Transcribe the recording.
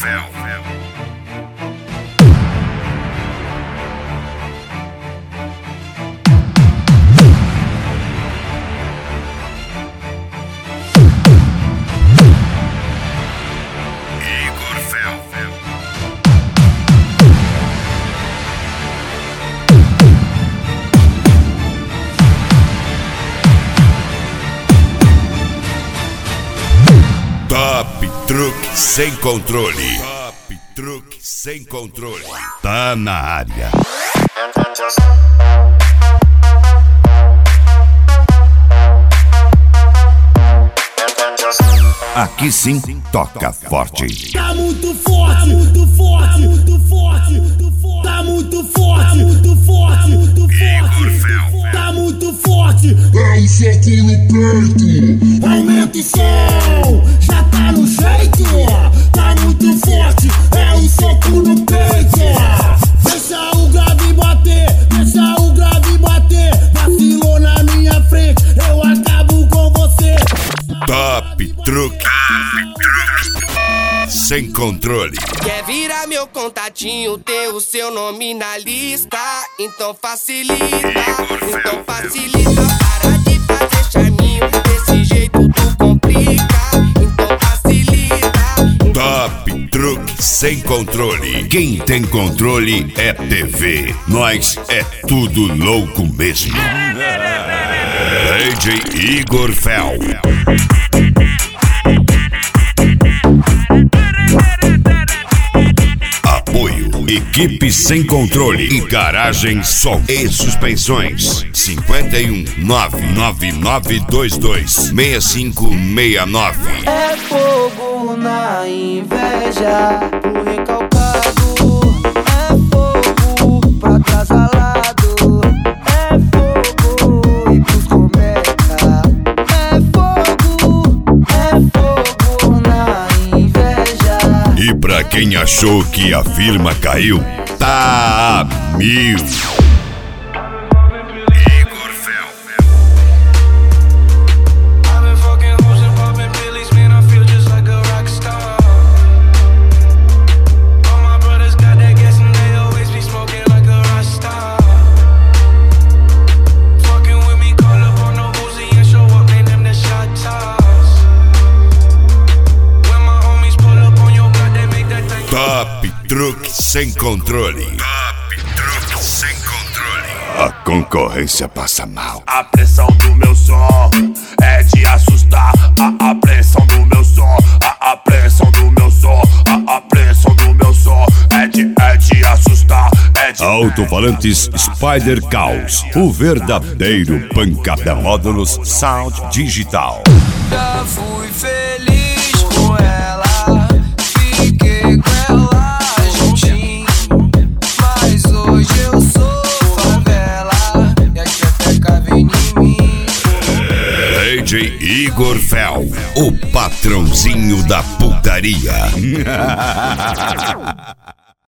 Fel. Top Truque Sem Controle. Top Truque Sem Controle. Tá na área. Aqui sim, toca forte. Tá muito forte, muito forte, muito forte, muito forte. Tá muito forte, muito forte, muito forte. Tá muito forte. É um soco no peito. Aumenta o som, já tá no jeito. Tá muito forte, é um soco no peito. Deixa o grave bater, deixa o grave bater. Vacilou na minha frente, eu acabo com você. Top Truque Sem Controle. Quer virar meu contatinho, ter o seu nome na lista? Então facilita, para de fazer charminho, desse jeito tu complica. Então facilita. Top Truque Sem Controle. Quem tem controle é TV. Nós é tudo louco mesmo. DJ Igor Fel. Apoio Equipe Sem Controle e Garagem Som e Suspensões 51 99922 6569. É fogo na inveja do recalcado, é fogo pra atrasalado, é fogo e pros comeca, é fogo na inveja. E pra quem achou que a firma caiu, tá a mil. Top Truque Sem Controle. Top Truque Sem Controle. A concorrência passa mal. A pressão do meu som é de assustar. A pressão do meu som, a pressão do meu som, a pressão do meu som é de assustar. Alto-falantes Spider Caos, o verdadeiro pancada. Módulos Sound Digital. Já fui feliz com ela, fiquei com ela juntinho, mas hoje eu sou favela e a chepeca vem em mim. DJ Igor Fel, o patrãozinho da putaria.